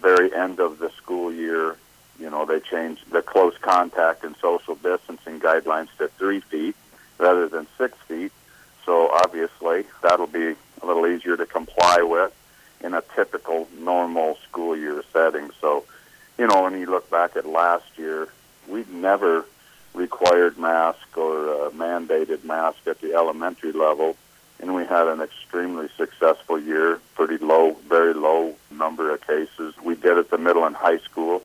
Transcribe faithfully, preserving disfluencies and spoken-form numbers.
very end of the school year, you know, they changed the close contact and social distancing guidelines to three feet rather than six feet. So obviously that'll be a little easier to comply with in a typical normal school year setting. So, you know, when you look back at last year, we'd never required mask or uh, mandated mask at the elementary level, and we had an extremely successful year, pretty low, very low number of cases. We did at the middle and high school.